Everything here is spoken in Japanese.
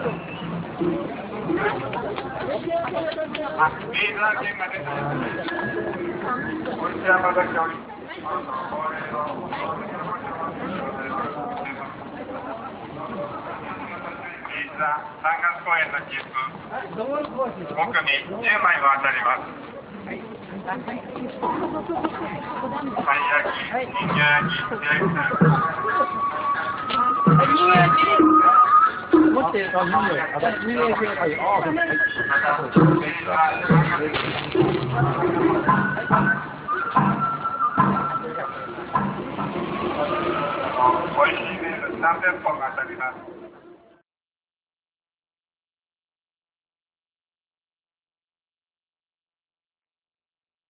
あ、レーザー券が出てます。こちらまだ距離。3月公演の切符、5組10枚も当たります。たい焼き、人形焼き、焼き持って人形焼き、 おいしいです。300本が当たります。